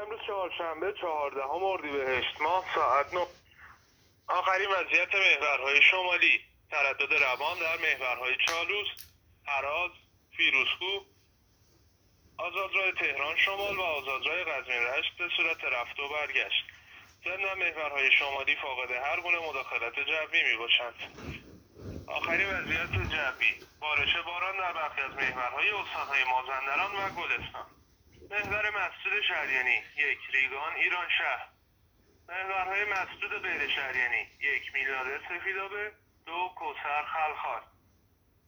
امروز چهارشنبه 14 اردیبهشت ماه ساعت 9. آخرین وضعیت محورهای شمالی: تردد روان در محورهای چالوس، هراز، فیروزکوه، آزادراه تهران شمال و آزادراه قزوین رشت به صورت رفت و برگشت. ضمن محورهای شمالی فاقد هر گونه مداخلت جوی می باشند. آخرین وضعیت جوی: بارش باران در برخی از محورهای استانهای مازندران و گلستان. محور مسدود شهریانی 1 ریگان ایران شهر. محورهای مسدود غیر شهریانی 1 میلاد سفیدآبه، 2 کوثر خلخال.